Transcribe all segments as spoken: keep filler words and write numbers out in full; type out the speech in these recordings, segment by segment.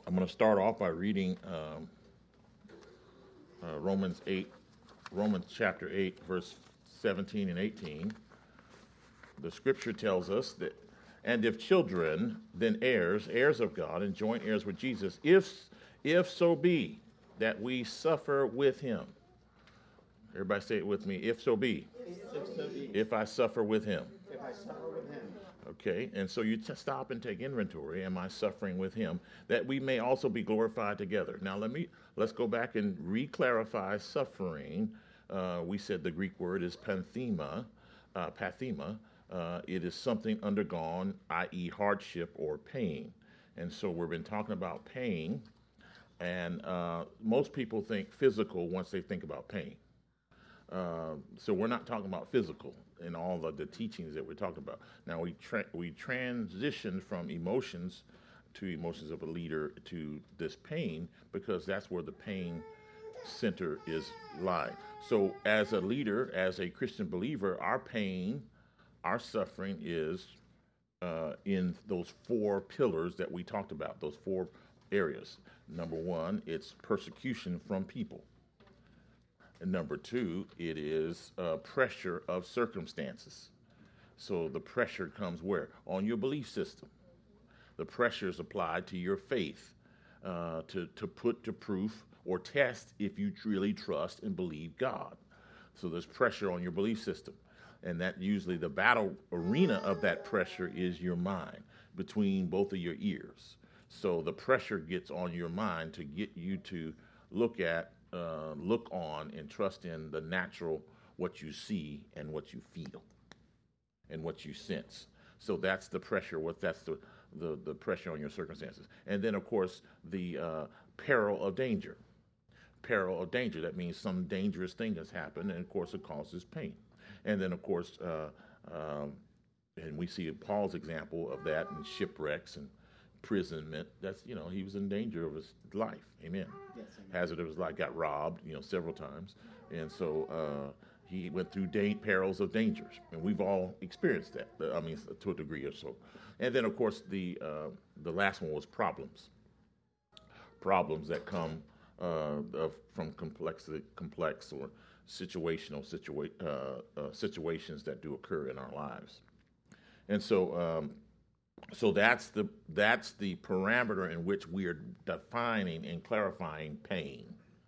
I'm going to start off by reading um, uh, Romans eight, Romans chapter eight, verse seventeen and eighteen. The scripture tells us that, and if children, then heirs, heirs of God, and joint heirs with Jesus, if if so be that we suffer with him. Everybody say it with me. If so be. If so be. If I suffer with him. If I suffer with him. Okay, and so you t- stop and take inventory. Am I suffering with him? That we may also be glorified together. Now let me let's go back and re-clarify suffering. Uh, we said the Greek word is panthema, uh, pathema. Uh, it is something undergone, that is hardship or pain. And so we've been talking about pain, and uh, most people think physical once they think about pain. Uh, so we're not talking about physical in all of the teachings that we're talking about. Now we tra- we transitioned from emotions to emotions of a leader to this pain because that's where the pain center is lying. So as a leader, as a Christian believer, our pain, our suffering is uh, in those four pillars that we talked about, those four areas. Number one, it's persecution from people. And number two, it is uh, pressure of circumstances. So the pressure comes where? On your belief system. The pressure is applied to your faith uh, to, to put to proof or test if you really trust and believe God. So there's pressure on your belief system. And that usually the battle arena of that pressure is your mind, between both of your ears. So the pressure gets on your mind to get you to look at Uh, look on and trust in the natural, what you see and what you feel and what you sense. So that's the pressure. What that's the, the the pressure on your circumstances. And then of course the uh, peril of danger. Peril of danger. That means some dangerous thing has happened, and of course it causes pain. And then of course, uh, um, and we see Paul's example of that in shipwrecks and imprisonment. That's, you know, he was in danger of his life. Amen. Yes, amen. Hazard of his life, got robbed, you know, several times. And so uh, he went through da- perils of dangers. And we've all experienced that, I mean, to a degree or so. And then, of course, the uh, the last one was problems. Problems that come uh, of, from complexity, complex or situational situa- uh, uh, situations that do occur in our lives. And so, um, So that's the that's the parameter in which we are defining and clarifying pain.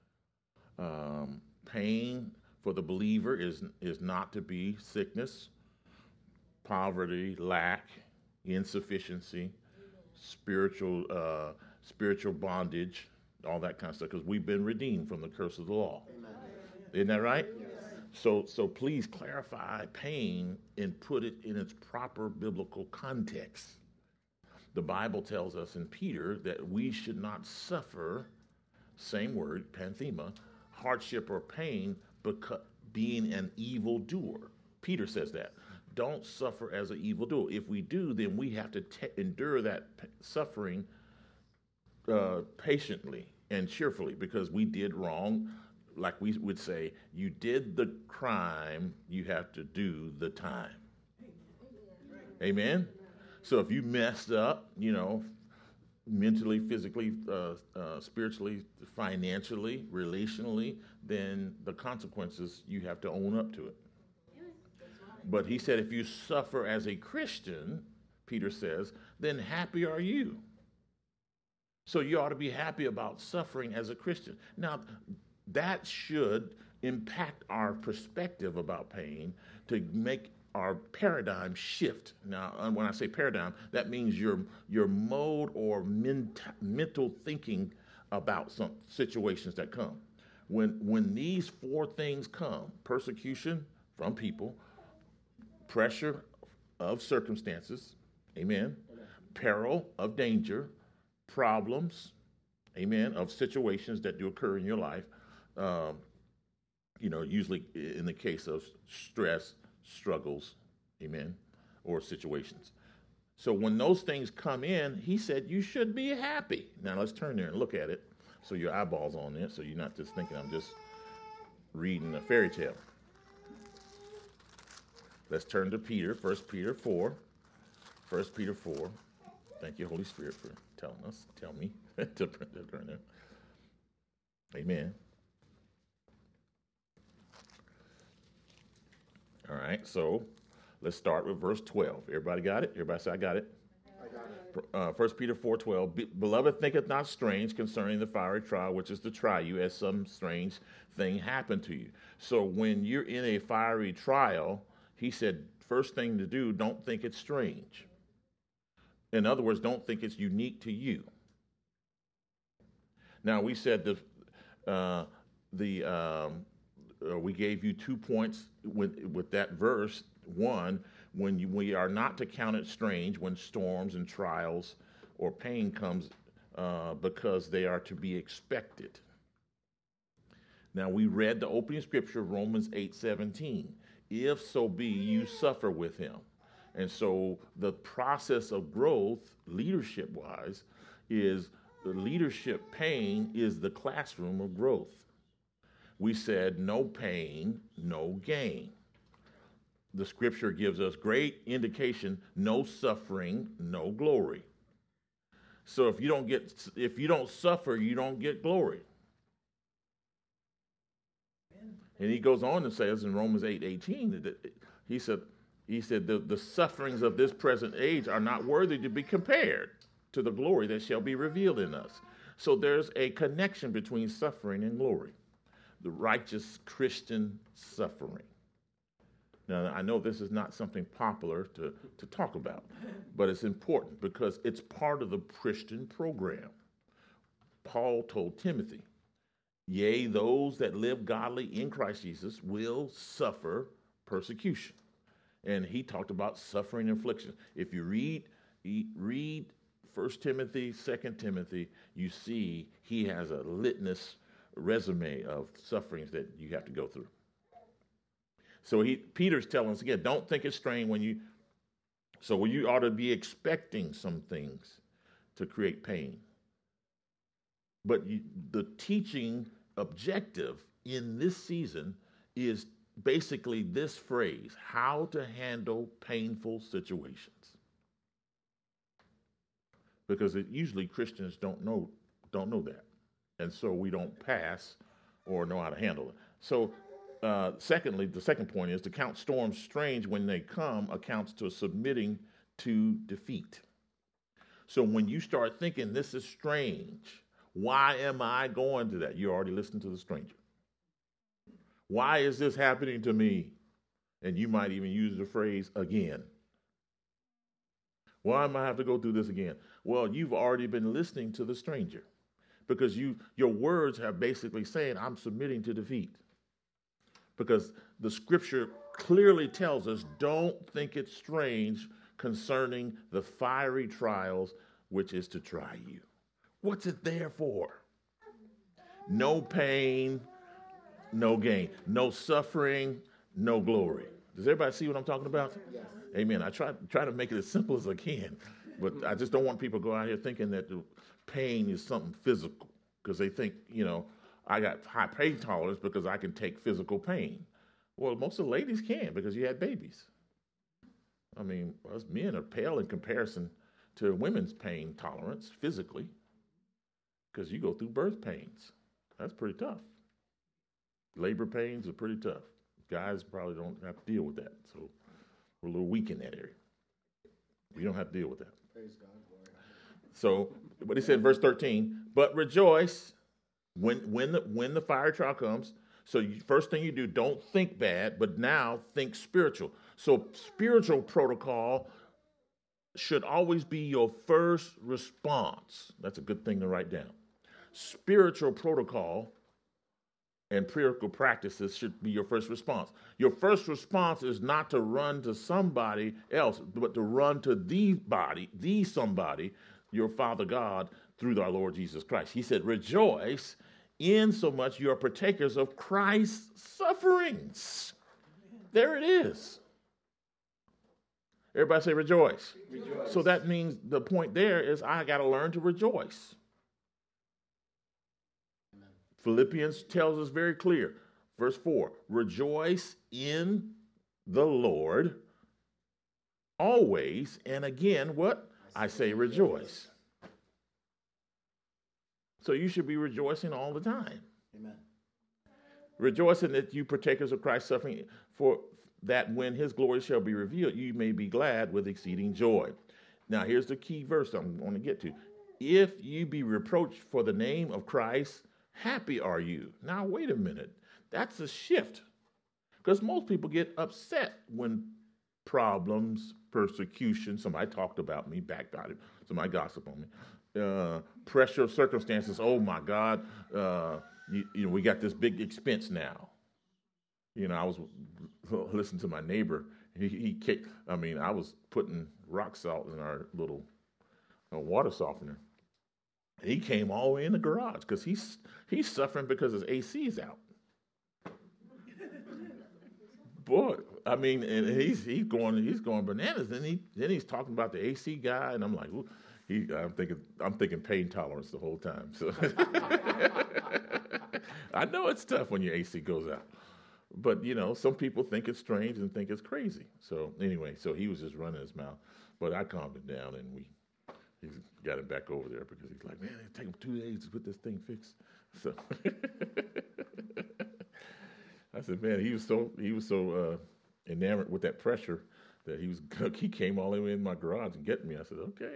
Um, pain for the believer is is not to be sickness, poverty, lack, insufficiency, spiritual uh, spiritual bondage, all that kind of stuff. Because we've been redeemed from the curse of the law. Amen. Isn't that right? Yes. So so please clarify pain and put it in its proper biblical context. The Bible tells us in Peter that we should not suffer, same word, panthema, hardship or pain, because being an evildoer. Peter says that. Don't suffer as an evildoer. If we do, then we have to te- endure that p- suffering uh, patiently and cheerfully because we did wrong. Like we would say, you did the crime, you have to do the time. Amen? So if you messed up, you know, mentally, physically, uh, uh, spiritually, financially, relationally, then the consequences, you have to own up to it. But he said if you suffer as a Christian, Peter says, then happy are you. So you ought to be happy about suffering as a Christian. Now, that should impact our perspective about pain to make our paradigm shift. Now, when I say paradigm, that means your your mode or ment- mental thinking about some situations that come. When when these four things come: persecution from people, pressure of circumstances, amen, peril of danger, problems, amen, of situations that do occur in your life. Um, you know, usually in the case of stress, struggles, amen, or situations. So when those things come in, he said you should be happy. Now let's turn there and look at it so your eyeballs on it, so you're not just thinking I'm just reading a fairy tale. Let's turn to Peter, First Peter four. First Peter four. Thank you, Holy Spirit, for telling us, tell me to print that right now. Amen. All right, so let's start with verse twelve. Everybody got it? Everybody say, I got it. I got it. Uh, First Peter four twelve. Beloved, thinketh not strange concerning the fiery trial, which is to try you, as some strange thing happened to you. So when you're in a fiery trial, he said, first thing to do, don't think it's strange. In other words, don't think it's unique to you. Now, we said that uh, the um, uh, we gave you two points with with that verse. One, when you, we are not to count it strange when storms and trials or pain comes, uh, because they are to be expected. Now, we read the opening scripture, Romans eight seventeen. If so be you suffer with him. And so the process of growth, leadership-wise, is the leadership pain is the classroom of growth. We said no pain, no gain. The scripture gives us great indication, no suffering, no glory. So if you don't get, if you don't suffer, you don't get glory. And he goes on and says in Romans eight eighteen, that he said, he said the, the sufferings of this present age are not worthy to be compared to the glory that shall be revealed in us. So there's a connection between suffering and glory, the righteous Christian suffering. Now, I know this is not something popular to, to talk about, but it's important because it's part of the Christian program. Paul told Timothy, yea, those that live godly in Christ Jesus will suffer persecution. And he talked about suffering and affliction. If you read, read First Timothy, Second Timothy, you see he has a litmus resume of sufferings that you have to go through. So he, Peter's telling us again, don't think it's strange when you, so when you ought to be expecting some things to create pain. But you, the teaching objective in this season is basically this phrase, how to handle painful situations. Because it, usually Christians don't know, don't know that. And so we don't pass or know how to handle it. So uh, secondly, the second point is to count storms strange when they come accounts to submitting to defeat. So when you start thinking this is strange, why am I going to that? You already listened to the stranger. Why is this happening to me? And you might even use the phrase again. Why am I have to go through this again? Well, you've already been listening to the stranger because you your words have basically saying, I'm submitting to defeat. Because the scripture clearly tells us, don't think it strange concerning the fiery trials, which is to try you. What's it there for? No pain, no gain. No suffering, no glory. Does everybody see what I'm talking about? Yes. Amen. I try, try to make it as simple as I can, but I just don't want people to go out here thinking that the pain is something physical because they think, you know, I got high pain tolerance because I can take physical pain. Well, most of the ladies can because you had babies. I mean, us men are pale in comparison to women's pain tolerance physically because you go through birth pains. That's pretty tough. Labor pains are pretty tough. Guys probably don't have to deal with that, so we're a little weak in that area. We don't have to deal with that. Praise God. Glory. So, but he said, verse thirteen, but rejoice when when the when the fire trial comes. So you, first thing you do, don't think bad, but now think spiritual. So spiritual protocol should always be your first response. That's a good thing to write down. Spiritual protocol and practical practices should be your first response. Your first response is not to run to somebody else, but to run to the body, the somebody, your Father God, through our Lord Jesus Christ. He said, rejoice in so much you are partakers of Christ's sufferings. There it is. Everybody say rejoice. Rejoice. So that means the point there is I got to learn to rejoice. Amen. Philippians tells us very clear. Verse four, rejoice in the Lord always. And again, what? I say rejoice. So you should be rejoicing all the time. Amen. Rejoicing that you partakers of Christ's suffering, for that when his glory shall be revealed, you may be glad with exceeding joy. Now, here's the key verse I'm going to get to. If you be reproached for the name of Christ, happy are you. Now, wait a minute. That's a shift. Because most people get upset when problems, persecution, somebody talked about me, backbited, somebody gossiped on me, uh, pressure of circumstances, oh my God, uh, you, you know, we got this big expense now. You know, I was listening to my neighbor. He, he kicked, I mean, I was putting rock salt in our little uh, water softener. He came all the way in the garage because he's he's suffering because his A C is out. Boy, I mean, and he's he's going he's going bananas. And he then he's talking about the A C guy, and I'm like, ooh, he I'm thinking I'm thinking pain tolerance the whole time. So I know it's tough when your A C goes out. But, you know, some people think it's strange and think it's crazy. So, anyway, so he was just running his mouth. But I calmed him down, and we he got him back over there because he's like, man, it take him two days to put this thing fixed. So I said, man, he was so he was so uh, enamored with that pressure that he was he came all the way in my garage and getting me. I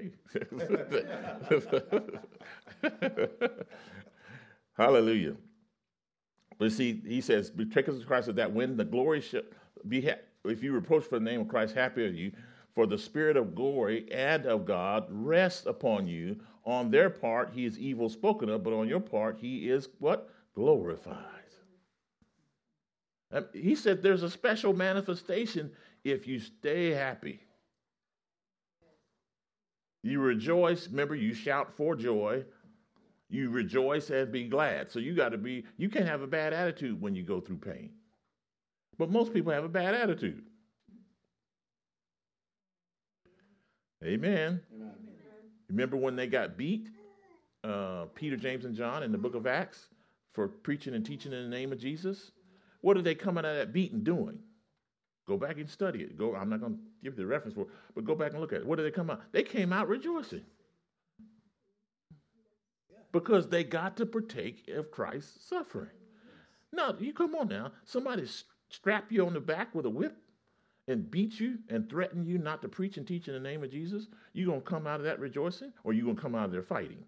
said, okay. Hallelujah. But see, he says, partakers of Christ, that when the glory shall be, ha- if you reproach for the name of Christ, happy are you, for the spirit of glory and of God rests upon you. On their part, he is evil spoken of, but on your part, he is what? Glorified. And he said there's a special manifestation if you stay happy. You rejoice, remember, you shout for joy. You rejoice and be glad. So you got to be, you can't have a bad attitude when you go through pain. But most people have a bad attitude. Amen. Amen. Remember when they got beat, uh, Peter, James, and John in the book of Acts for preaching and teaching in the name of Jesus? What are they coming out of that beating doing? Go back and study it. Go. I'm not going to give you the reference for it, but go back and look at it. What did they come out? They came out rejoicing. Because they got to partake of Christ's suffering. Now, you come on now. Somebody strap you on the back with a whip and beat you and threaten you not to preach and teach in the name of Jesus. You going to come out of that rejoicing, or you going to come out of there fighting?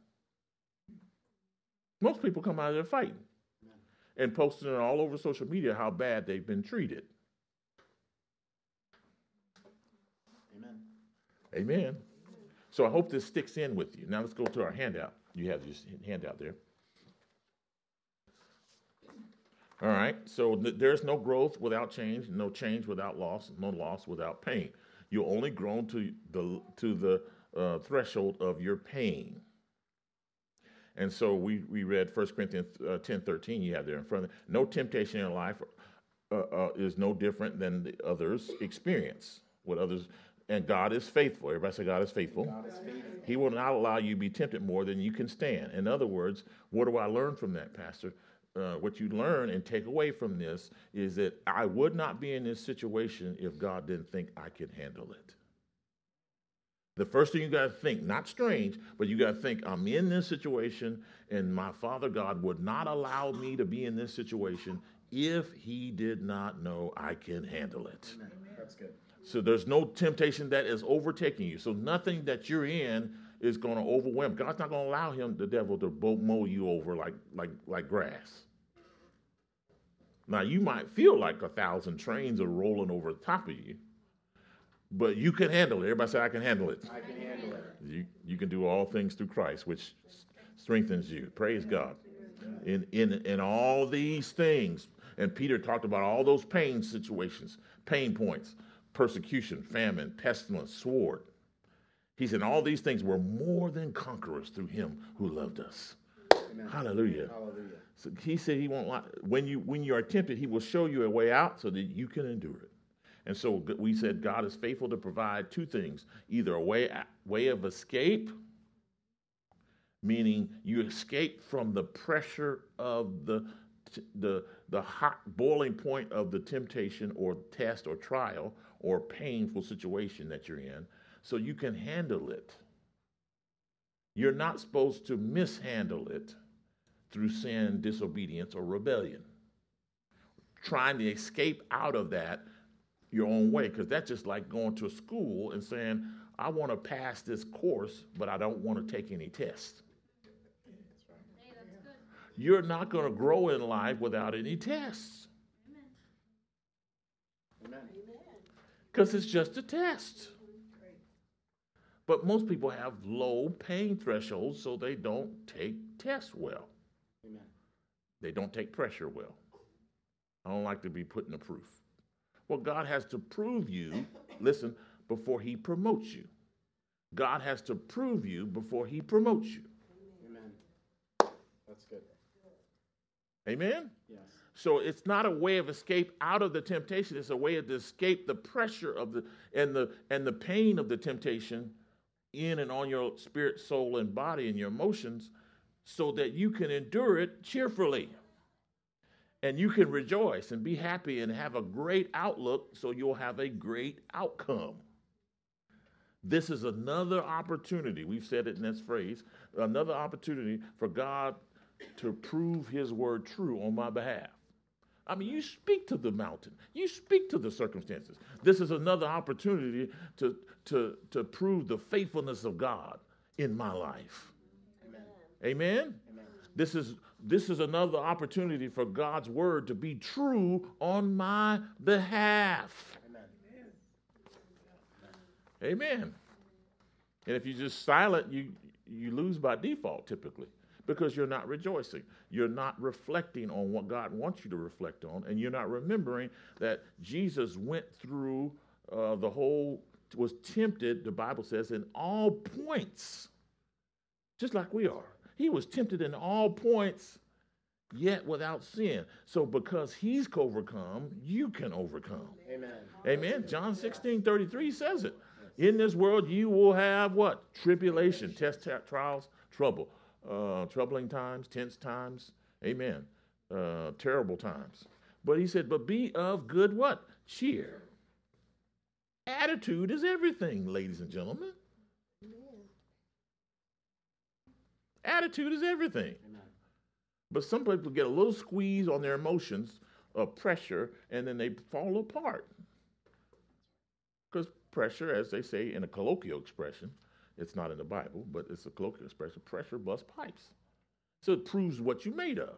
Most people come out of there fighting and posting it all over social media how bad they've been treated. Amen. Amen. So I hope this sticks in with you. Now let's go to our handout. You have your handout there. All right. So th- there's no growth without change, no change without loss, no loss without pain. You'll only grow to the to the uh, threshold of your pain. And so we, we read First Corinthians uh, ten thirteen. You have there in front of you. No temptation in life uh, uh, is no different than the others experience. What others And God is faithful. Everybody say God is faithful. God is faithful. He will not allow you to be tempted more than you can stand. In other words, what do I learn from that, Pastor? Uh, what you learn and take away from this is that I would not be in this situation if God didn't think I could handle it. The first thing you got to think, not strange, but you got to think, I'm in this situation and my Father God would not allow me to be in this situation if he did not know I can handle it. Amen. That's good. So there's no temptation that is overtaking you. So nothing that you're in is going to overwhelm. God's not going to allow him, the devil, to mow you over like, like, like grass. Now, you might feel like a thousand trains are rolling over the top of you, but you can handle it. Everybody say, I can handle it. I can handle it. You, you can do all things through Christ, which strengthens you. Praise God. In, in, in all these things, and Peter talked about all those pain situations, pain points. Persecution, famine, pestilence, sword. He said, all these things were more than conquerors through him who loved us. Amen. Hallelujah. Hallelujah. So he said he won't lie. When you when you are tempted, he will show you a way out so that you can endure it. And so we said God is faithful to provide two things: either a way way of escape, meaning you escape from the pressure of the the the hot boiling point of the temptation or test or trial or painful situation that you're in, so you can handle it. You're not supposed to mishandle it through sin, disobedience, or rebellion. Trying to escape out of that your own way, because that's just like going to a school and saying, I want to pass this course, but I don't want to take any tests. Hey, that's good. You're not going to grow in life without any tests. Amen. Because it's just a test. But most people have low pain thresholds, so they don't take tests well. Amen. They don't take pressure well. I don't like to be put in the proof. Well, God has to prove you, listen, before he promotes you. God has to prove you before he promotes you. Amen. That's good. Amen? Yes. So it's not a way of escape out of the temptation. It's a way to escape the pressure of the and the and the pain of the temptation in and on your spirit, soul, and body and your emotions, so that you can endure it cheerfully. And you can rejoice and be happy and have a great outlook, so you'll have a great outcome. This is another opportunity. We've said it in this phrase, another opportunity for God to prove his word true on my behalf. I mean, you speak to the mountain. You speak to the circumstances. This is another opportunity to, to, to prove the faithfulness of God in my life. Amen. Amen? Amen. This is this is another opportunity for God's word to be true on my behalf. Amen. Amen. And if you're just silent, you you lose by default typically, because you're not rejoicing. You're not reflecting on what God wants you to reflect on, and you're not remembering that Jesus went through uh, the whole, was tempted, the Bible says, in all points, just like we are. He was tempted in all points, yet without sin. So because he's overcome, you can overcome. Amen. Amen. John sixteen thirty-three says it. In this world you will have what? Tribulation, test, t- trials, trouble. Uh, troubling times, tense times. Amen. Uh, terrible times. But he said, but be of good what? Cheer. Attitude is everything, ladies and gentlemen. Attitude is everything. Amen. But some people get a little squeeze on their emotions of pressure, and then they fall apart. Because pressure, as they say in a colloquial expression, it's not in the Bible, but it's a colloquial expression, pressure busts pipes. So it proves what you're made of.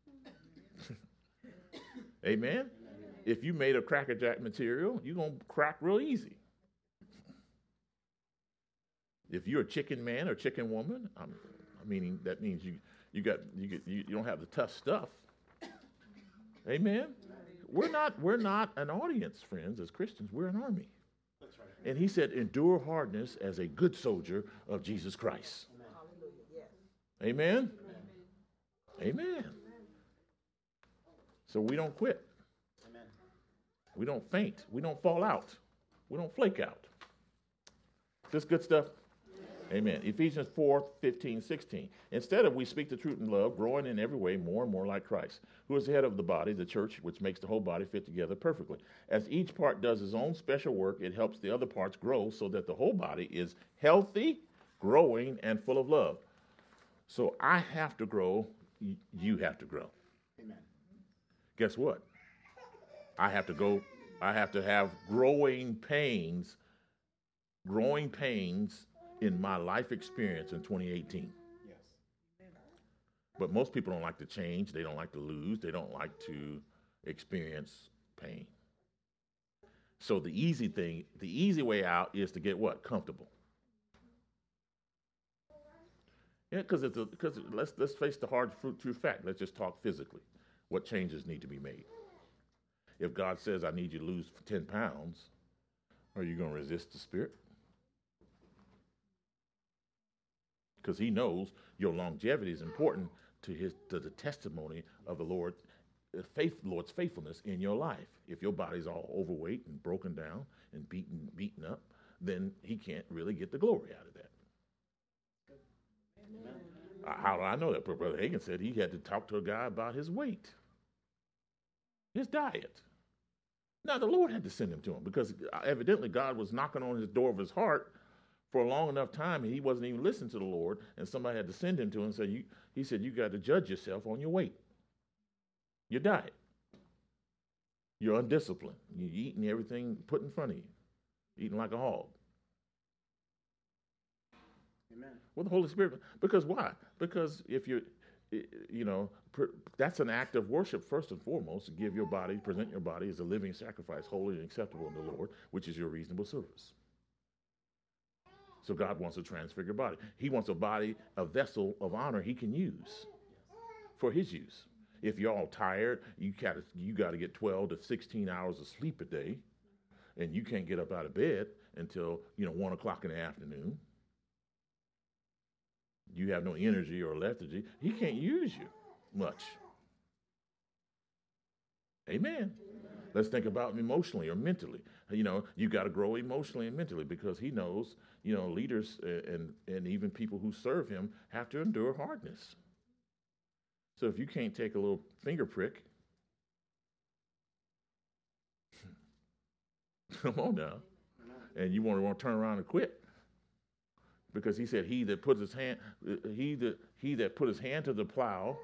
Amen? Amen? If you made of crackerjack material, you're going to crack real easy. If you're a chicken man or chicken woman, I'm, meaning that means you you got you get you, you don't have the tough stuff. Amen. We're not we're not an audience, friends. As Christians, we're an army. That's right. And he said, "Endure hardness as a good soldier of Jesus Christ." Amen. Amen. Amen. So we don't quit. Amen. We don't faint. We don't fall out. We don't flake out. Is this good stuff? Amen. Ephesians four, fifteen, sixteen. Instead of we speak the truth in love, growing in every way more and more like Christ, who is the head of the body, the church, which makes the whole body fit together perfectly. As each part does its own special work, it helps the other parts grow so that the whole body is healthy, growing, and full of love. So I have to grow, you have to grow. Amen. Guess what? I have to go, I have to have growing pains, growing pains in my life experience in twenty eighteen. Yes. But most people don't like to change. They don't like to lose. They don't like to experience pain. So the easy thing, the easy way out is to get what? Comfortable. Yeah, because it's because let's let's face the hard fruit true fact. Let's just talk physically. What changes need to be made? If God says I need you to lose ten pounds, are you going to resist the Spirit? Because he knows your longevity is important to his to the testimony of the Lord, the faith, Lord's faithfulness in your life. If your body's all overweight and broken down and beaten beaten up, then he can't really get the glory out of that. Amen. Uh, how do I know that? Brother Hagin said he had to talk to a guy about his weight, his diet. Now, the Lord had to send him to him because evidently God was knocking on his door of his heart for a long enough time, he wasn't even listening to the Lord, and somebody had to send him to him and say, you, he said, you got to judge yourself on your weight, your diet. You're undisciplined. You're eating everything put in front of you, eating like a hog. Amen. Well, the Holy Spirit, because why? Because if you're, you know, that's an act of worship first and foremost, to give your body, present your body as a living sacrifice, holy and acceptable in the Lord, which is your reasonable service. So God wants to transfigure your body. He wants a body, a vessel of honor he can use for his use. If you're all tired, you got you got to get twelve to sixteen hours of sleep a day, and you can't get up out of bed until, you know, one o'clock in the afternoon. You have no energy or lethargy. He can't use you much. Amen. Amen. Let's think about emotionally or mentally. You know, you got to grow emotionally and mentally, because he knows, you know, leaders and, and even people who serve him have to endure hardness. So if you can't take a little finger prick, come on now, and you want to, want to turn around and quit. Because he said, he that puts his hand, he that he that put his hand to the plow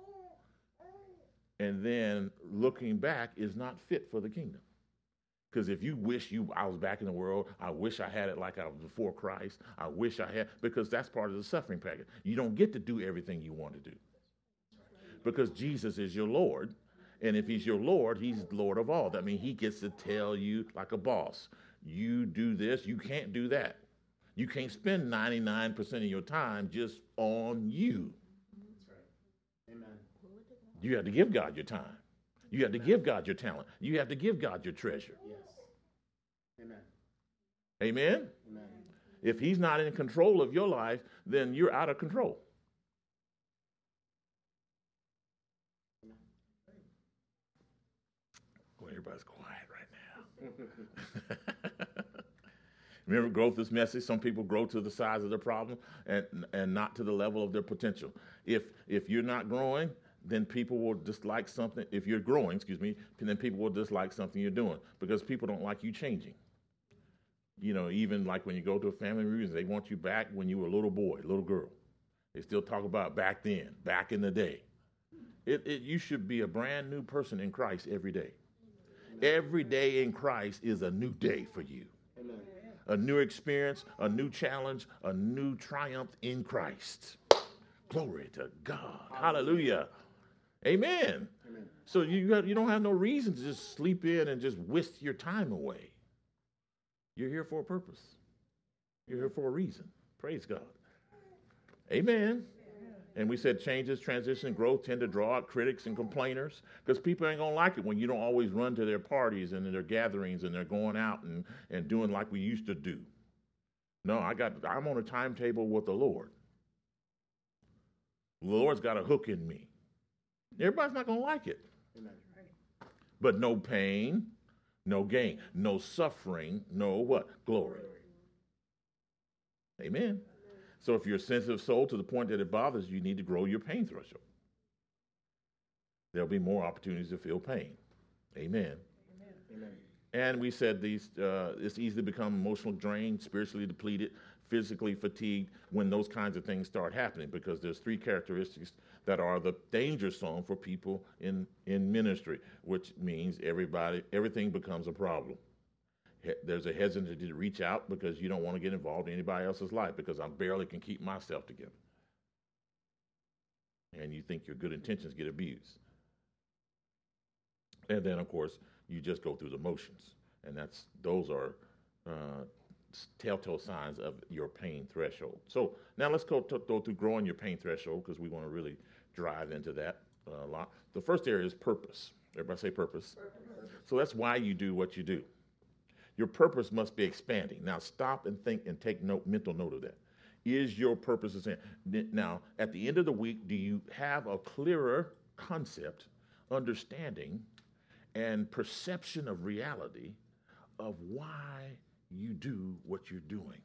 and then looking back is not fit for the kingdom. Because if you wish you I was back in the world, I wish I had it like I was before Christ. I wish I had, because that's part of the suffering package. You don't get to do everything you want to do. Because Jesus is your Lord. And if he's your Lord, he's Lord of all. That means he gets to tell you like a boss, you do this, you can't do that. You can't spend ninety-nine percent of your time just on you. That's right. Amen. You have to give God your time. You have to give God your talent. You have to give God your treasure. Yes. Amen. Amen? Amen. If he's not in control of your life, then you're out of control. Well, everybody's quiet right now. Remember, growth is messy. Some people grow to the size of their problem and and not to the level of their potential. If if you're not growing, then people will dislike something. If you're growing, excuse me, then people will dislike something you're doing, because people don't like you changing. You know, even like when you go to a family reunion, they want you back when you were a little boy, little girl. They still talk about back then, back in the day. It, it you should be a brand new person in Christ every day. Every day in Christ is a new day for you. Amen. A new experience, a new challenge, a new triumph in Christ. Glory to God. Hallelujah. Amen. Amen. So you have, you don't have no reason to just sleep in and just whisk your time away. You're here for a purpose. You're here for a reason. Praise God. Amen. And we said changes, transition, growth tend to draw out critics and complainers, because people ain't going to like it when you don't always run to their parties and their gatherings and they're going out and, and doing like we used to do. No, I got, I'm on a timetable with the Lord. The Lord's got a hook in me. Everybody's not going to like it. Amen. But no pain, no gain, no suffering, no what? Glory. Amen. So if you're a sensitive soul to the point that it bothers you, you need to grow your pain threshold. There'll be more opportunities to feel pain. Amen. Amen. And we said these, uh, it's easy to become emotionally drained, spiritually depleted, physically fatigued when those kinds of things start happening, because there's three characteristics that are the danger zone for people in, in ministry, which means everybody, everything becomes a problem. There's a hesitancy to reach out because you don't want to get involved in anybody else's life, because I barely can keep myself together. And you think your good intentions get abused. And then, of course, you just go through the motions. And that's those are uh, telltale signs of your pain threshold. So now let's go, to, go through growing your pain threshold, because we want to really drive into that uh, a lot. The first area is purpose. Everybody say purpose. Purpose. So that's why you do what you do. Your purpose must be expanding. Now stop and think and take note, mental note of that. Is your purpose expanding? Now, at the end of the week, do you have a clearer concept, understanding, and perception of reality of why you do what you're doing?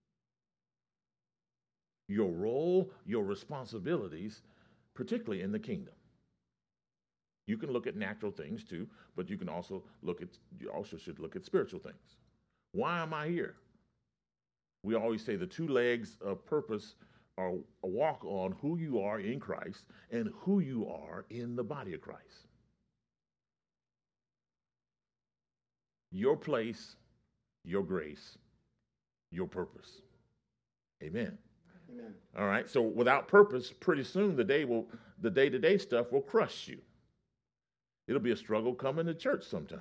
Your role, your responsibilities, particularly in the kingdom. You can look at natural things too, but you can also look at, you also should look at spiritual things. Why am I here? We always say the two legs of purpose are a walk on who you are in Christ and who you are in the body of Christ. Your place, your grace, your purpose. Amen. Amen. All right. So without purpose, pretty soon the day will the day-to-day stuff will crush you. It'll be a struggle coming to church sometimes.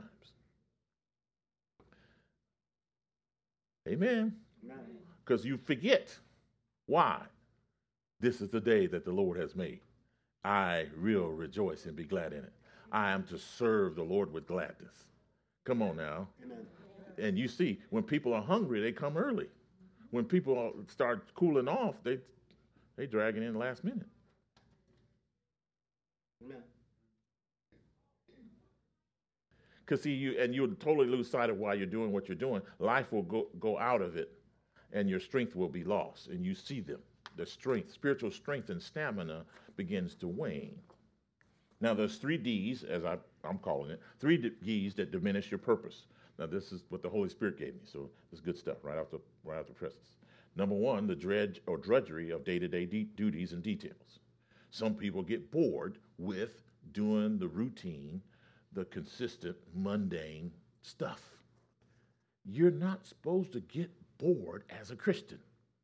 Amen. Amen. Because you forget. Why? This is the day that the Lord has made. I will rejoice and be glad in it. I am to serve the Lord with gladness. Come on now. Amen. And you see, when people are hungry, they come early. When people start cooling off, they they drag it in last minute. Amen. Because see, you and you'll totally lose sight of why you're doing what you're doing. Life will go, go out of it, and your strength will be lost. And you see them. The strength, spiritual strength and stamina begins to wane. Now, there's three D's, as I, I'm calling it, three D's that diminish your purpose. Now, this is what the Holy Spirit gave me, so it's good stuff right out the right out the presses. Number one, the dredge or drudgery of day-to-day de- duties and details. Some people get bored with doing the routine, the consistent, mundane stuff. You're not supposed to get bored as a Christian.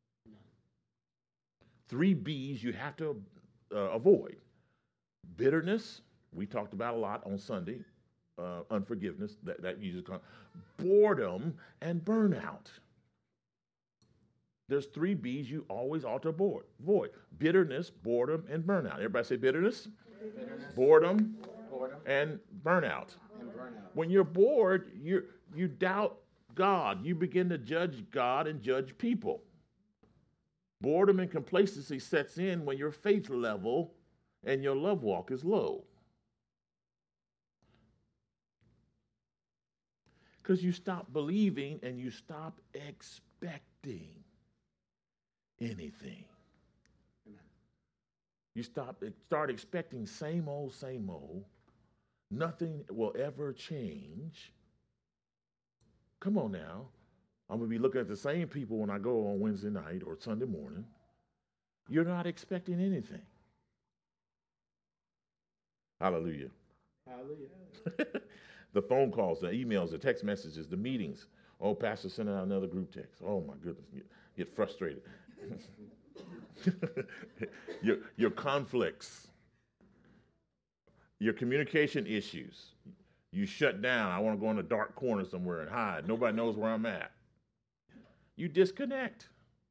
Three B's you have to uh, avoid. Bitterness, we talked about a lot on Sunday. Uh, unforgiveness, that, that uses con- boredom and burnout. There's three B's you always ought to avoid. Avoid. Bitterness, boredom, and burnout. Everybody say bitterness, Bitterness, boredom, boredom, and burnout. and burnout. When you're bored, you you doubt God. You begin to judge God and judge people. Boredom and complacency sets in when your faith level and your love walk is low. Because you stop believing and you stop expecting anything. Amen. You stop start expecting same old, same old. Nothing will ever change. Come on now. I'm going to be looking at the same people when I go on Wednesday night or Sunday morning. You're not expecting anything. Hallelujah. Hallelujah. The phone calls, the emails, the text messages, the meetings. Oh, Pastor sent out another group text. Oh, my goodness. Get, get frustrated. your, your conflicts, your communication issues. You shut down. I want to go in a dark corner somewhere and hide. Nobody knows where I'm at. You disconnect.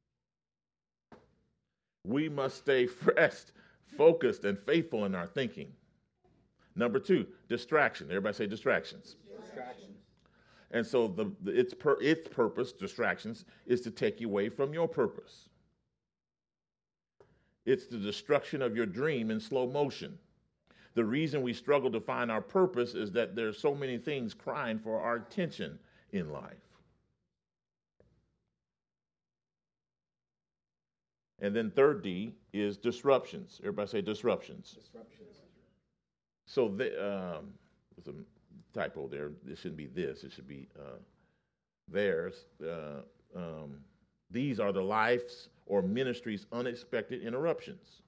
We must stay fresh, focused, and faithful in our thinking. Number two, distraction. Everybody say distractions. Distractions. And so the, the its per, its purpose, distractions, is to take you away from your purpose. It's the destruction of your dream in slow motion. The reason we struggle to find our purpose is that there's so many things crying for our attention in life. And then third D is disruptions. Everybody say disruptions. Disruptions. So the, um, there's a typo there. It shouldn't be this. It should be uh, theirs. Uh, um, these are the life's or ministry's unexpected interruptions.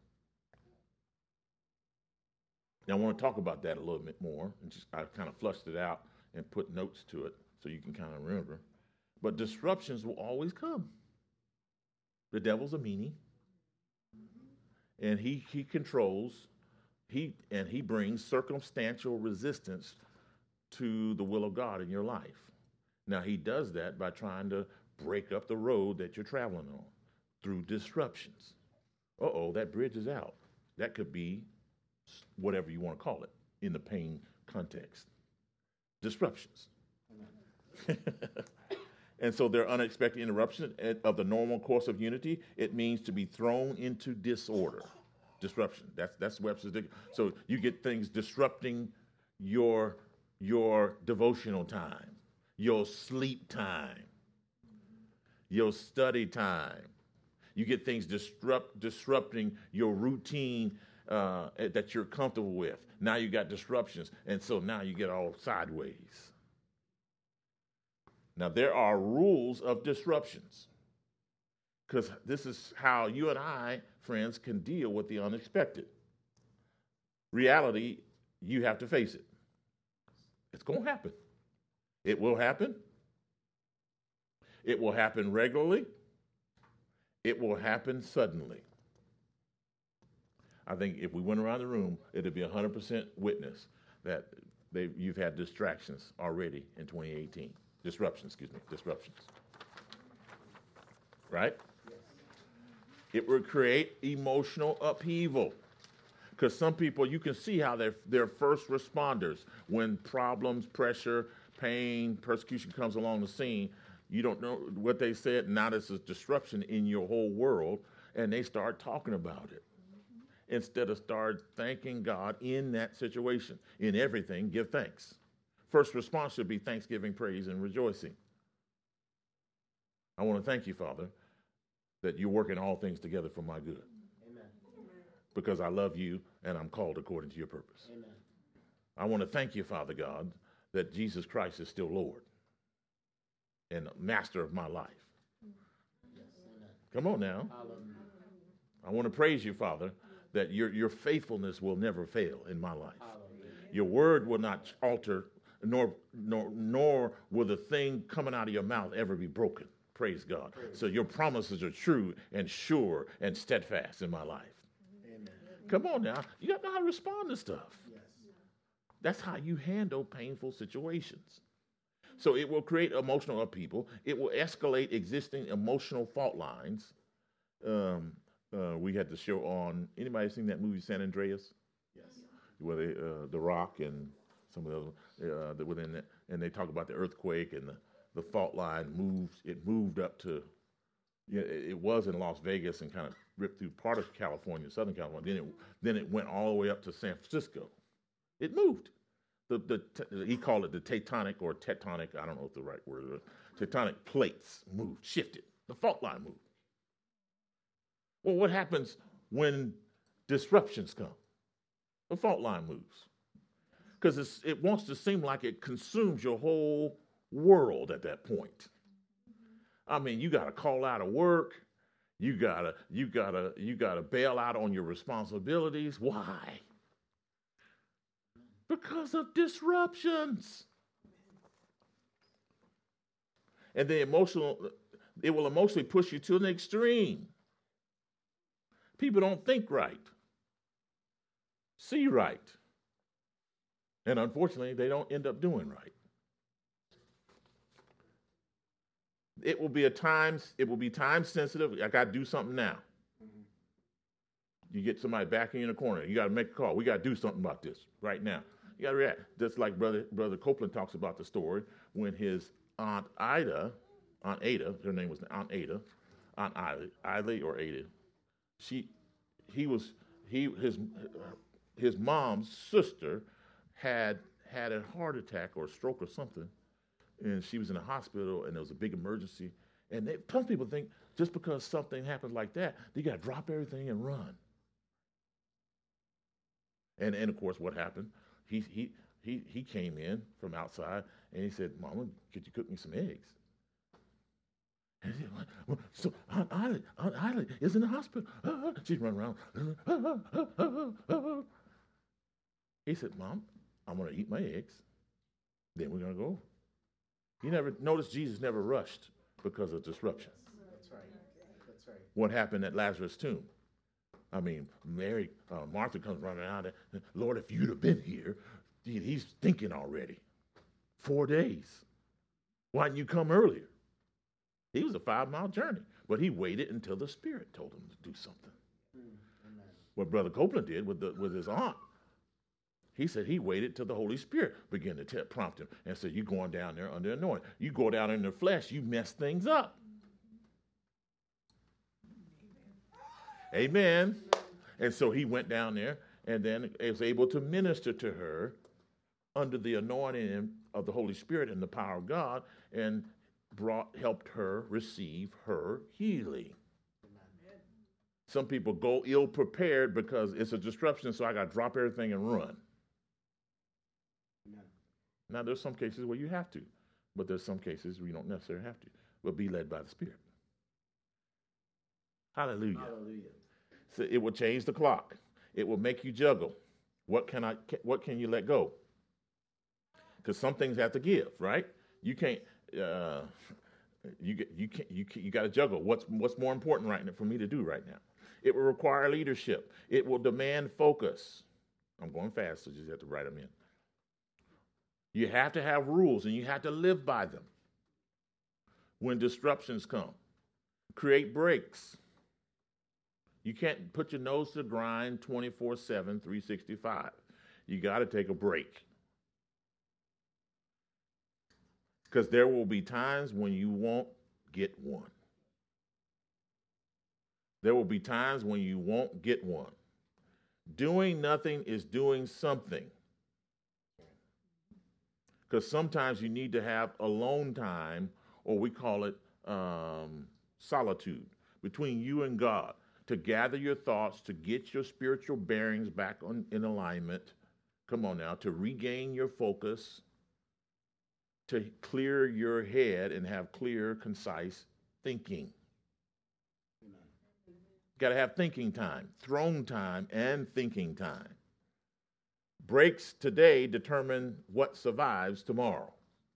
Now I want to talk about that a little bit more. And just, I kind of flushed it out and put notes to it so you can kind of remember. But disruptions will always come. The devil's a meanie, and he he controls. He and he brings circumstantial resistance to the will of God in your life. Now, he does that by trying to break up the road that you're traveling on through disruptions. Uh-oh, that bridge is out. That could be whatever you want to call it in the pain context. Disruptions. And so they're unexpected interruptions of the normal course of unity. It means to be thrown into disorder. Disruption. That's that's Webster's dictionary. So you get things disrupting your your devotional time, your sleep time, your study time. You get things disrupt disrupting your routine uh, that you're comfortable with. Now you got disruptions, and so now you get all sideways. Now there are rules of disruptions. Because this is how you and I, friends, can deal with the unexpected. Reality, you have to face it. It's going to happen. It will happen. It will happen regularly. It will happen suddenly. I think if we went around the room, it'd be one hundred percent witness that they, you've had distractions already in twenty eighteen. Disruptions, excuse me, disruptions. Right? It will create emotional upheaval. Because some people, you can see how they're, they're first responders. When problems, pressure, pain, persecution comes along the scene, you don't know what they said. Now there's a disruption in your whole world, and they start talking about it. Instead of start thanking God in that situation. In everything, give thanks. First response should be thanksgiving, praise, and rejoicing. I want to thank you, Father, that you're working all things together for my good. Amen. Because I love you and I'm called according to your purpose. Amen. I want to thank you, Father God, that Jesus Christ is still Lord and master of my life. Yes. Amen. Come on now. Hallelujah. I want to praise you, Father, that your, your faithfulness will never fail in my life. Hallelujah. Your word will not alter, nor, nor, nor will the thing coming out of your mouth ever be broken. Praise God. Praise So your promises are true and sure and steadfast in my life. Amen. Come on now. You got to know how to respond to stuff. Yes. That's how you handle painful situations. So it will create emotional upheaval. It will escalate existing emotional fault lines. Um, uh, we had the show on, anybody seen that movie San Andreas? Yes. Where they, uh, The Rock and some of the other, uh, that within that, and they talk about the earthquake and the, the fault line moved, it moved up to, you know, it, it was in Las Vegas and kind of ripped through part of California, Southern California. Then it, then it went all the way up to San Francisco. It moved. The, the, he called it the tectonic or tectonic, I don't know if the right word is, tectonic plates moved, shifted. The fault line moved. Well, what happens when disruptions come? The fault line moves. Because it wants to seem like it consumes your whole world at that point. I mean, you got to call out of work. You gotta, you gotta, you gotta bail out on your responsibilities. Why? Because of disruptions. And the emotional, it will emotionally push you to an extreme. People don't think right, see right, and unfortunately, they don't end up doing right. It will be a time, it will be time sensitive. I got to do something now. Mm-hmm. You get somebody backing in the corner. You got to make a call. We got to do something about this right now. You got to react. Just like Brother Brother Copeland talks about the story when his Aunt Ida, Aunt Ada, her name was Aunt Ada, Aunt Ida, Ida or Ada. She, he was, he, his, his mom's sister had had a heart attack or a stroke or something, and she was in the hospital, and there was a big emergency. And they, some people think just because something happens like that, they got to drop everything and run. And and of course, what happened? He he he he came in from outside, and he said, "Mama, could you cook me some eggs?" And he said, well, so Aunt Islet, Aunt Islet is in the hospital. Uh, uh. She's running around. Uh, uh, uh, uh, uh. He said, "Mom, I'm going to eat my eggs. Then we're going to go." You never notice Jesus never rushed because of disruption. That's right. That's right. What happened at Lazarus' tomb? I mean, Mary, uh, Martha comes running out. And, Lord, if you'd have been here, he's thinking already. Four days. Why didn't you come earlier? He was a five-mile journey, but he waited until the Spirit told him to do something. Mm, amen. What Brother Copeland did with the, with his aunt, he said he waited till the Holy Spirit began to t- prompt him and said, "You're going down there under anointing. You go down in the flesh, you mess things up." Amen. And so he went down there and then was able to minister to her under the anointing of the Holy Spirit and the power of God, and brought helped her receive her healing. Amen. Some people go ill prepared because it's a disruption, so I got to drop everything and run. Amen. Now, there's some cases where you have to, but there's some cases where you don't necessarily have to, but be led by the Spirit. Hallelujah. Hallelujah. So it will change the clock. It will make you juggle. What can I? What can you let go? Because some things have to give, right? You can't. Uh, you get. You can't. You can, you got to juggle. What's What's more important right now for me to do right now? It will require leadership. It will demand focus. I'm going fast, so you just have to write them in. You have to have rules, and you have to live by them. When disruptions come, create breaks. You can't put your nose to the grind twenty-four seven, three sixty-five. You got to take a break. Because there will be times when you won't get one. There will be times when you won't get one. Doing nothing is doing something. Because sometimes you need to have alone time, or we call it um, solitude, between you and God, to gather your thoughts, to get your spiritual bearings back on, in alignment. Come on now, to regain your focus, to clear your head and have clear, concise thinking. Got to have thinking time, throne time, and thinking time. Breaks today determine what survives tomorrow.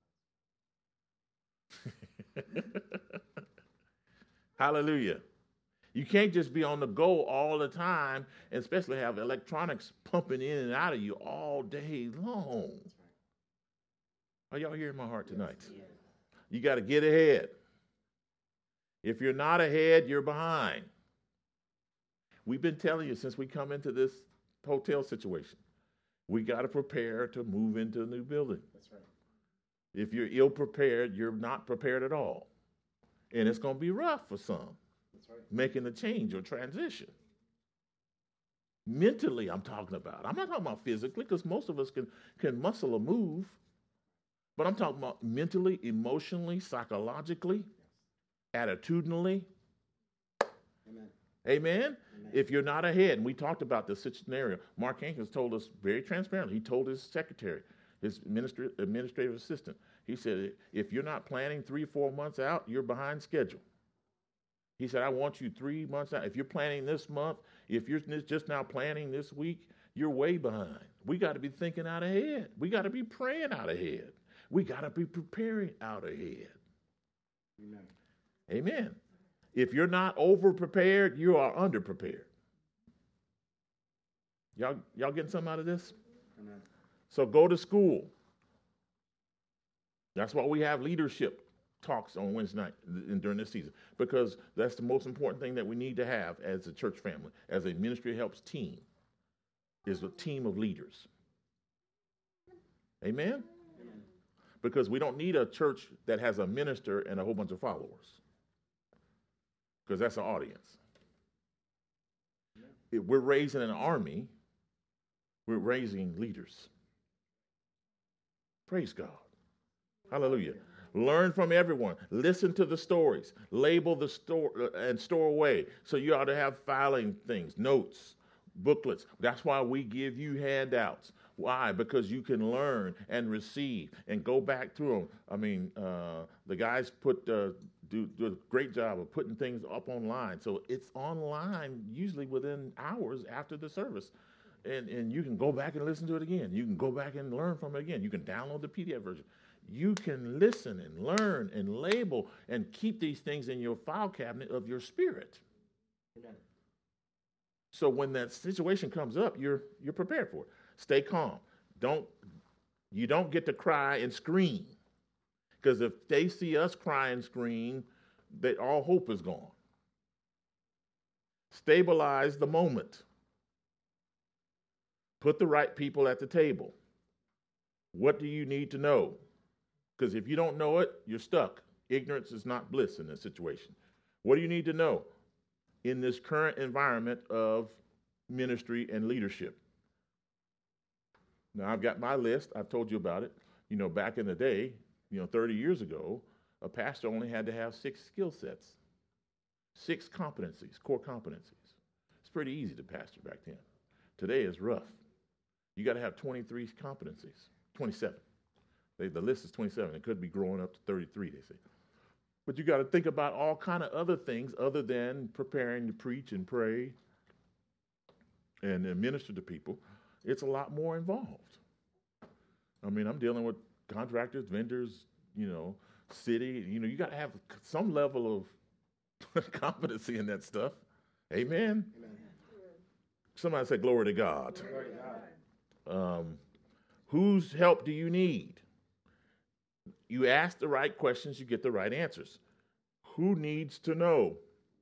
Hallelujah. You can't just be on the go all the time, and especially have electronics pumping in and out of you all day long. Are y'all hearing my heart tonight? You got to get ahead. If you're not ahead, you're behind. We've been telling you since we come into this hotel situation, we got to prepare to move into a new building. That's right. If you're ill prepared, you're not prepared at all. And it's going to be rough for some. That's right. Making a change or transition. Mentally, I'm talking about. I'm not talking about physically, because most of us can, can muscle a move. But I'm talking about mentally, emotionally, psychologically, attitudinally. Amen. Amen? Amen. If you're not ahead, and we talked about this scenario, Mark Hankins told us very transparently. He told his secretary, his minister, administrative assistant, he said, if you're not planning three, four months out, you're behind schedule. He said, I want you three months out. If you're planning this month, if you're just now planning this week, you're way behind. We got to be thinking out ahead. We got to be praying out ahead. We got to be preparing out ahead. Amen. Amen. If you're not over-prepared, you are under-prepared. Y'all, y'all getting something out of this? Amen. So go to school. That's why we have leadership talks on Wednesday night and during this season, because that's the most important thing that we need to have as a church family, as a ministry helps team, is a team of leaders. Amen? Amen. Because we don't need a church that has a minister and a whole bunch of followers, because that's an audience. If we're raising an army, we're raising leaders. Praise God. Hallelujah. Learn from everyone. Listen to the stories. Label the store and store away. So you ought to have filing things, notes, booklets. That's why we give you handouts. Why? Because you can learn and receive and go back through them. I mean, uh, the guys put uh, do, do a great job of putting things up online. So it's online usually within hours after the service. And, and you can go back and listen to it again. You can go back and learn from it again. You can download the P D F version. You can listen and learn and label and keep these things in your file cabinet of your spirit. Amen. So when that situation comes up, you're you're prepared for it. Stay calm. Don't you don't get to cry and scream. Because if they see us cry and scream, that all hope is gone. Stabilize the moment. Put the right people at the table. What do you need to know? Because if you don't know it, you're stuck. Ignorance is not bliss in this situation. What do you need to know in this current environment of ministry and leadership? Now, I've got my list. I've told you about it. You know, back in the day, you know, thirty years ago, a pastor only had to have six skill sets, six competencies, core competencies. It's pretty easy to pastor back then. Today is rough. You got to have twenty-three competencies, twenty-seven. They, the list is twenty-seven. It could be growing up to thirty-three, they say. But you got to think about all kind of other things other than preparing to preach and pray and uh, minister to people. It's a lot more involved. I mean, I'm dealing with contractors, vendors, you know, city. You know, you got to have some level of competency in that stuff. Amen. Amen. Somebody say glory to God. Glory to God. Um, whose help do you need? You ask the right questions, you get the right answers. Who needs to know?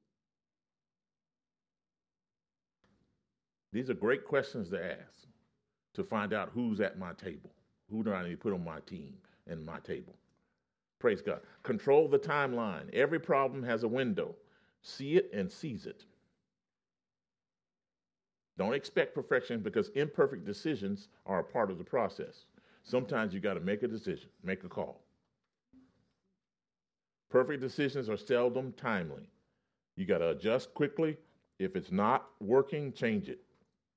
These are great questions to ask to find out who's at my table. Who do I need to put on my team and my table? Praise God. Control the timeline. Every problem has a window. See it and seize it. Don't expect perfection because imperfect decisions are a part of the process. Sometimes you got to make a decision, make a call. Perfect decisions are seldom timely. You got to adjust quickly. If it's not working, change it.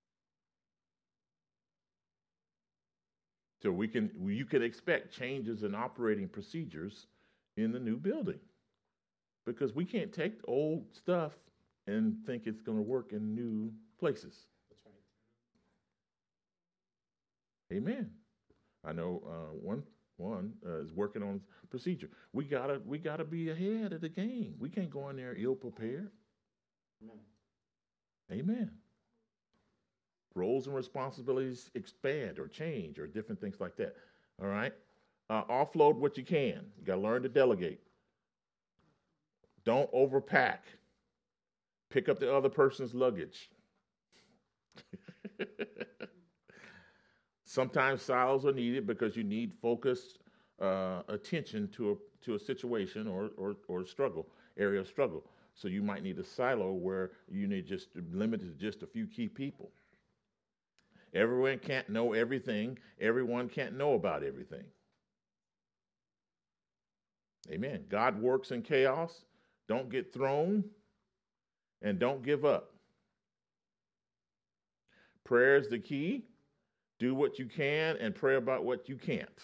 So we can, you can expect changes in operating procedures in the new building because we can't take old stuff and think it's going to work in new places. That's right. Amen. I know uh, one one uh, is working on procedure. We gotta we gotta be ahead of the game. We can't go in there ill prepared. Amen. Amen. Roles and responsibilities expand or change or different things like that. All right. Uh, offload what you can. You got to learn to delegate. Don't overpack. Pick up the other person's luggage. Sometimes silos are needed because you need focused uh, attention to a to a situation or, or or struggle area of struggle. So you might need a silo where you need just limited to just a few key people. Everyone can't know everything. Everyone can't know about everything. Amen. God works in chaos. Don't get thrown and don't give up. Prayer is the key. Do what you can and pray about what you can't.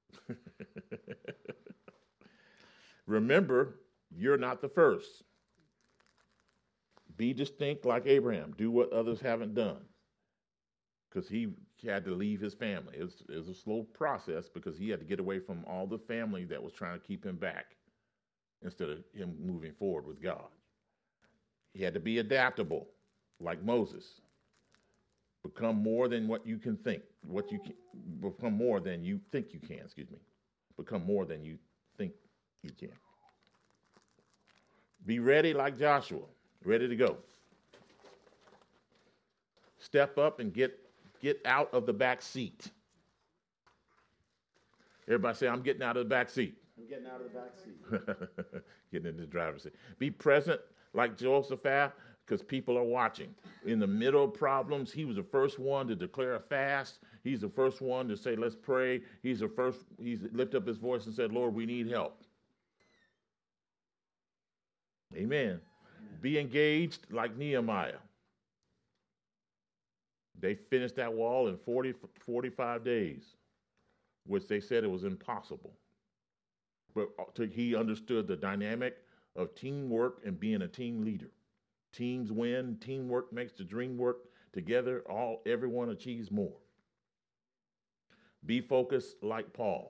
Remember, you're not the first. Be distinct like Abraham. Do what others haven't done. Because he had to leave his family. It was, it was a slow process because he had to get away from all the family that was trying to keep him back instead of him moving forward with God. He had to be adaptable like Moses. Become more than what you can think. What you can, become more than you think you can, excuse me. Become more than you think you can. Be ready like Joshua, ready to go. Step up and get get out of the back seat. Everybody say, I'm getting out of the back seat. I'm getting out of the back seat. Getting in the driver's seat. Be present like Jehoshaphat, because people are watching. In the middle of problems, he was the first one to declare a fast. He's the first one to say, let's pray. He's the first, he's lifted up his voice and said, Lord, we need help. Amen. Amen. Be engaged like Nehemiah. They finished that wall in forty, forty-five days, which they said it was impossible. But he understood the dynamic of teamwork and being a team leader. Teams win, teamwork makes the dream work. Together, all everyone achieves more. Be focused like Paul,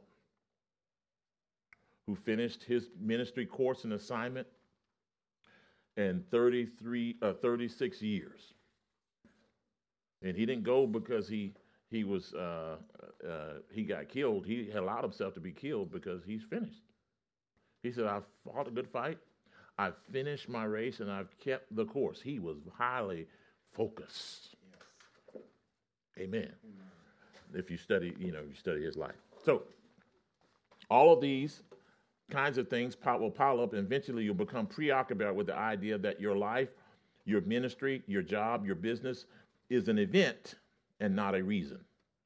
who finished his ministry course and assignment in thirty-three, uh, thirty-six years. And he didn't go because he he was uh, uh, he got killed. He had allowed himself to be killed because he's finished. He said, "I've fought a good fight. I've finished my race, and I've kept the course." He was highly focused. Yes. Amen. Amen. If you study, you know, you study his life. So, all of these kinds of things will pile up, and eventually you'll become preoccupied with the idea that your life, your ministry, your job, your business is an event and not a reason.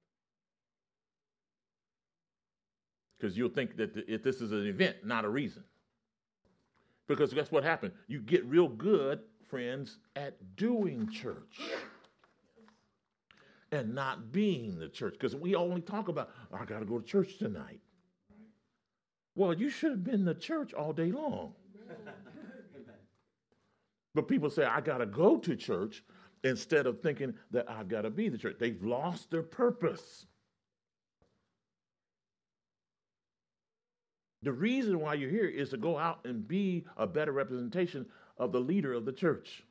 Because you'll think that if this is an event, not a reason. Because that's what happened. You get real good, friends, at doing church and not being the church. Because we only talk about, I got to go to church tonight. Well, you should have been to church all day long. But people say, I got to go to church instead of thinking that I've got to be the church. They've lost their purpose. The reason why you're here is to go out and be a better representation of the leader of the church,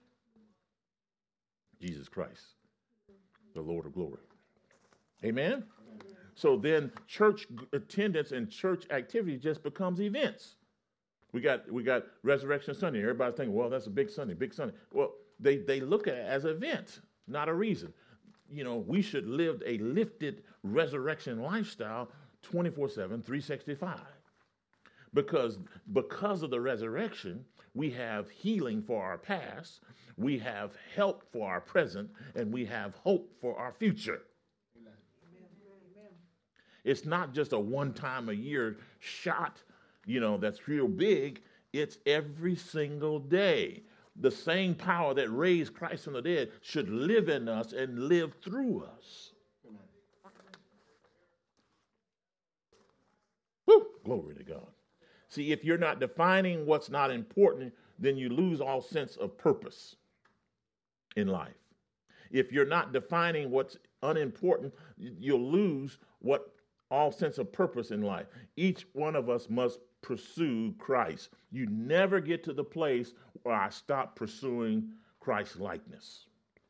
Jesus Christ, the Lord of glory. Amen? So then church attendance and church activity just becomes events. We got we got Resurrection Sunday. Everybody's thinking, well, that's a big Sunday, big Sunday. Well, they, they look at it as an event, not a reason. You know, we should live a lifted resurrection lifestyle twenty-four seven, three sixty-five. Because, because of the resurrection, we have healing for our past, we have help for our present, and we have hope for our future. Amen. It's not just a one time a year shot, you know, that's real big. It's every single day. The same power that raised Christ from the dead should live in us and live through us. Amen. Woo, glory to God. See, if you're not defining what's not important, then you lose all sense of purpose in life. If you're not defining what's unimportant, you'll lose what all sense of purpose in life. Each one of us must pursue Christ. You never get to the place where I stop pursuing Christ's likeness.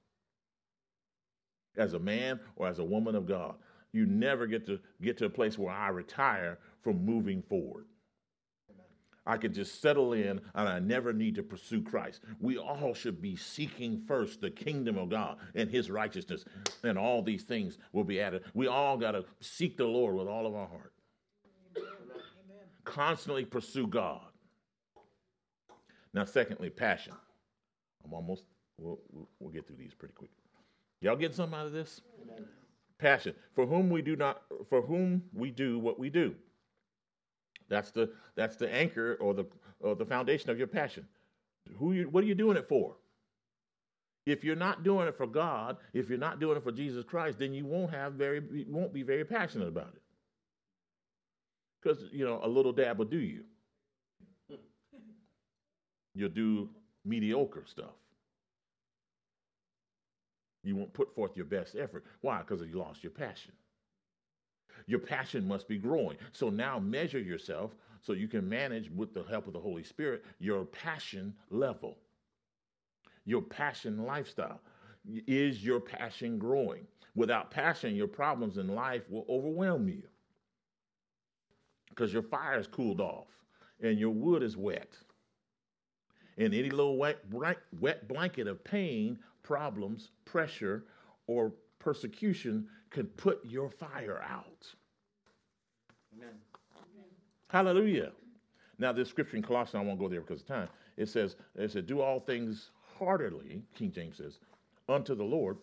As a man or as a woman of God, you never get to get to a place where I retire from moving forward. I could just settle in and I never need to pursue Christ. We all should be seeking first the kingdom of God and his righteousness, and all these things will be added. We all got to seek the Lord with all of our heart. Amen. Constantly pursue God. Now, secondly, passion. I'm almost, we'll, we'll get through these pretty quick. Y'all getting something out of this? Amen. Passion. For whom we do not, for whom we do what we do. That's the that's the anchor or the or the foundation of your passion. Who you, what are you doing it for? If you're not doing it for God, if you're not doing it for Jesus Christ, then you won't have very you won't be very passionate about it. Because you know a little dab will do you. You'll do mediocre stuff. You won't put forth your best effort. Why? Because you lost your passion. Your passion must be growing. So now measure yourself so you can manage, with the help of the Holy Spirit, your passion level, your passion lifestyle. Is your passion growing? Without passion, your problems in life will overwhelm you because your fire is cooled off and your wood is wet. And any little wet, wet blanket of pain, problems, pressure, or persecution could put your fire out. Amen. Hallelujah. Now, this scripture in Colossians, I won't go there because of time. It says, it said, do all things heartily, King James says, unto the Lord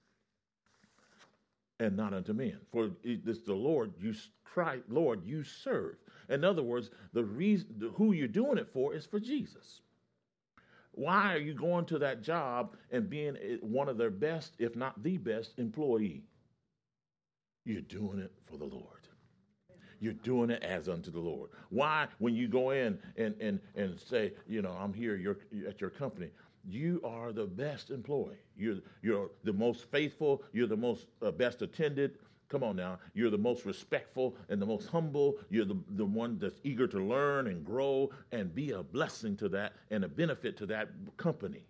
and not unto men. For it is the Lord you Christ, Lord you serve. In other words, the reason who you're doing it for is for Jesus. Why are you going to that job and being one of their best, if not the best, employee? You're doing it for the Lord. You're doing it as unto the Lord. Why, when you go in and and and say, you know, I'm here you're, at your company, you are the best employee. You're you're the most faithful. You're the most uh, best attended. Come on now. You're the most respectful and the most humble. You're the, the one that's eager to learn and grow and be a blessing to that and a benefit to that company.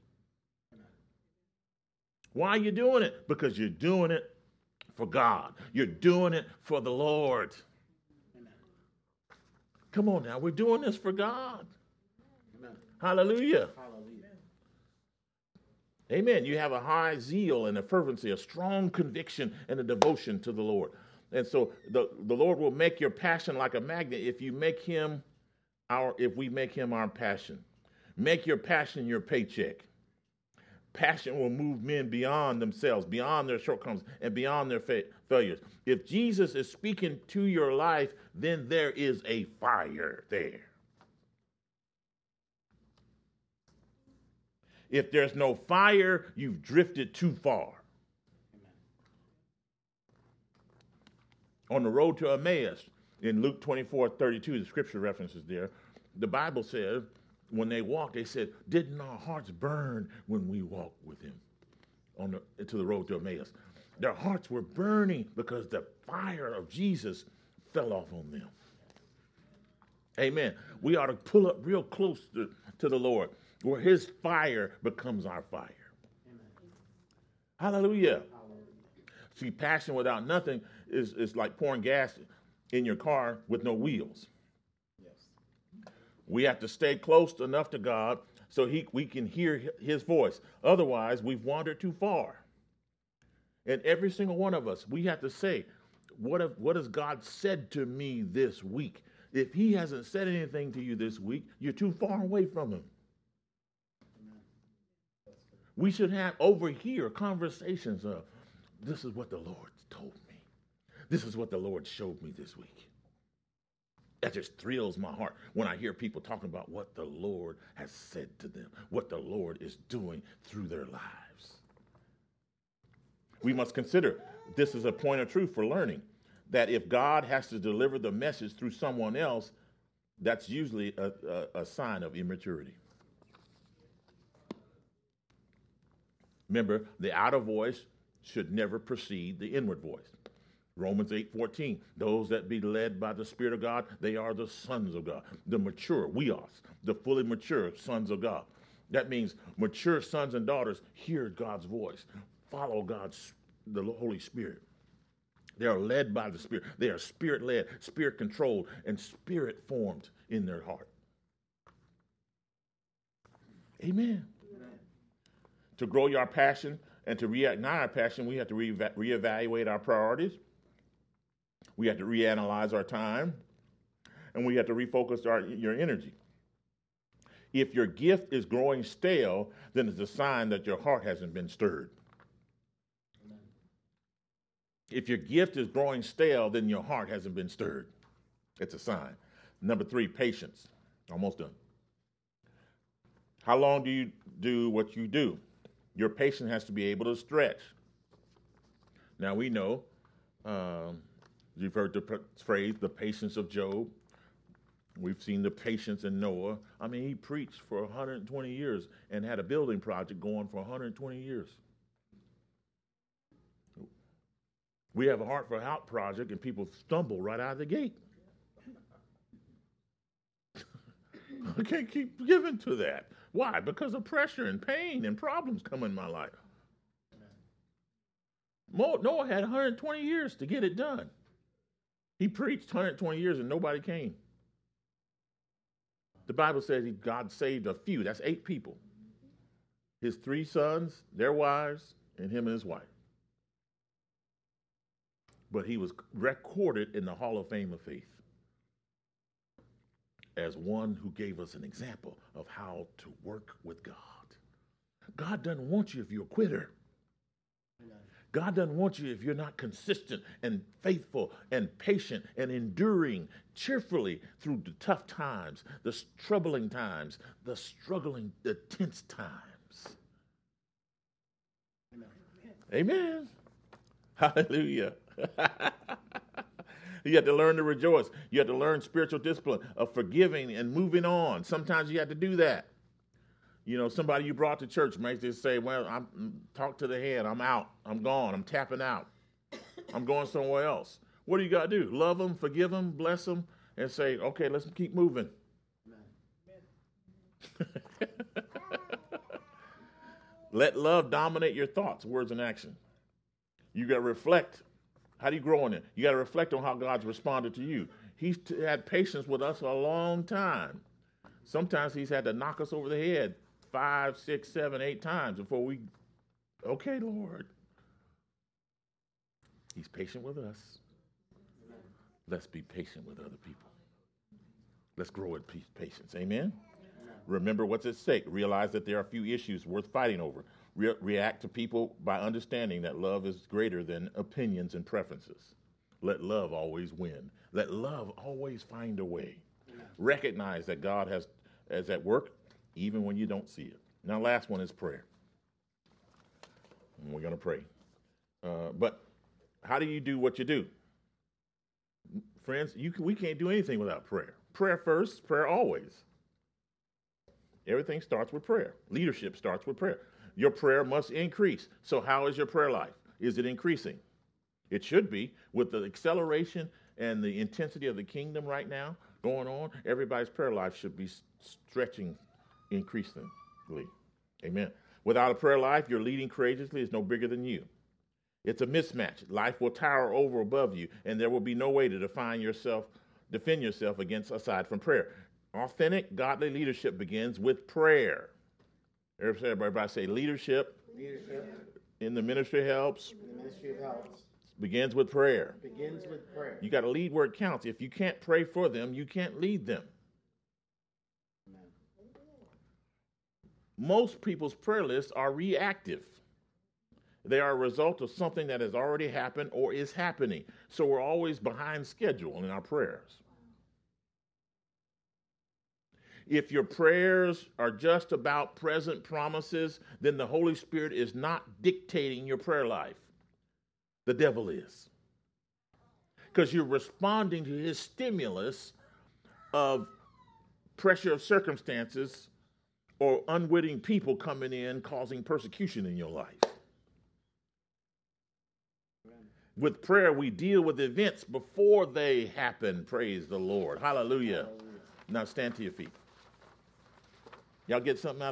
Why are you doing it? Because you're doing it for God. You're doing it for the Lord. Amen. Come on now. We're doing this for God. Amen. Hallelujah. Hallelujah. Amen. You have a high zeal and a fervency, a strong conviction and a devotion to the Lord. And so the, the Lord will make your passion like a magnet if you make him our, if we make him our passion. Make your passion your paycheck. Passion will move men beyond themselves, beyond their shortcomings, and beyond their fa- failures. If Jesus is speaking to your life, then there is a fire there. If there's no fire, you've drifted too far. Amen. On the road to Emmaus, In Luke twenty-four thirty-two, the scripture references there, the Bible says, when they walked, they said, didn't our hearts burn when we walked with him on the, to the road to Emmaus? Their hearts were burning because the fire of Jesus fell off on them. Amen. We ought to pull up real close to, to the Lord, where his fire becomes our fire. Amen. Hallelujah. Hallelujah. See, passion without nothing is, is like pouring gas in your car with no wheels. Yes. We have to stay close enough to God so he, we can hear his voice. Otherwise, we've wandered too far. And every single one of us, we have to say, what, have, what has God said to me this week? If he hasn't said anything to you this week, you're too far away from him. We should have overhear conversations of, this is what the Lord told me. This is what the Lord showed me this week. That just thrills my heart when I hear people talking about what the Lord has said to them, what the Lord is doing through their lives. We must consider this is a point of truth for learning, that if God has to deliver the message through someone else, that's usually a, a, a sign of immaturity. Remember, the outer voice should never precede the inward voice. Romans eight fourteen, those that be led by the Spirit of God, they are the sons of God. The mature, weos, the fully mature sons of God. That means mature sons and daughters hear God's voice, follow God's, the Holy Spirit. They are led by the Spirit. They are Spirit-led, Spirit-controlled, and Spirit-formed in their heart. Amen. Amen. To grow your passion and to reignite our passion, we have to re- reevaluate our priorities. We have to reanalyze our time. And we have to refocus our, your energy. If your gift is growing stale, then it's a sign that your heart hasn't been stirred. Amen. If your gift is growing stale, then your heart hasn't been stirred. It's a sign. Number three, patience. Almost done. How long do you do what you do? Your patience has to be able to stretch. Now we know, um, you've heard the phrase, the patience of Job. We've seen the patience in Noah. I mean, he preached for one hundred twenty years and had a building project going for one hundred twenty years. We have a Heart for Help project and people stumble right out of the gate. I can't keep giving to that. Why? Because of pressure and pain and problems come in my life. Noah had one hundred twenty years to get it done. He preached one hundred twenty years and nobody came. The Bible says he, God saved a few. That's eight people. His three sons, their wives, and him and his wife. But he was recorded in the Hall of Fame of Faith as one who gave us an example of how to work with God. God doesn't want you if you're a quitter. God doesn't want you if you're not consistent and faithful and patient and enduring cheerfully through the tough times, the troubling times, the struggling, the tense times. Amen. Amen. Hallelujah. You have to learn to rejoice. You have to learn spiritual discipline of forgiving and moving on. Sometimes you have to do that. You know, somebody you brought to church might just say, well, I'm talk to the head. I'm out. I'm gone. I'm tapping out. I'm going somewhere else. What do you got to do? Love them, forgive them, bless them, and say, okay, let's keep moving. Let love dominate your thoughts, words, and action. You got to reflect. How do you grow in it? You got to reflect on how God's responded to you. He's t- had patience with us a long time. Sometimes he's had to knock us over the head five, six, seven, eight times before we, okay, Lord. He's patient with us. Let's be patient with other people. Let's grow in patience. Amen? Remember what's at stake. Realize that there are a few issues worth fighting over. Re- react to people by understanding that love is greater than opinions and preferences. Let love always win. Let love always find a way. Recognize that God has is at work even when you don't see it. Now, last one is prayer. And we're going to pray. Uh, but how do you do what you do? Friends, you can, we can't do anything without prayer. Prayer first, prayer always. Everything starts with prayer. Leadership starts with prayer. Your prayer must increase. So how is your prayer life? Is it increasing? It should be. With the acceleration and the intensity of the kingdom right now going on, everybody's prayer life should be stretching increasingly. Amen. Without a prayer life, your leading courageously is no bigger than you. It's a mismatch. Life will tower over above you, and there will be no way to define yourself, defend yourself against aside from prayer. Authentic, godly leadership begins with prayer. Everybody say leadership. Leadership In the ministry helps. in the ministry of helps Begins with prayer. begins with prayer. You got to lead where it counts. If you can't pray for them, you can't lead them. Amen. Most people's prayer lists are reactive. They are a result of something that has already happened or is happening. So we're always behind schedule in our prayers. If your prayers are just about present promises, then the Holy Spirit is not dictating your prayer life. The devil is. Because you're responding to his stimulus of pressure of circumstances or unwitting people coming in causing persecution in your life. With prayer, we deal with events before they happen. Praise the Lord. Hallelujah. Now stand to your feet. Y'all get something out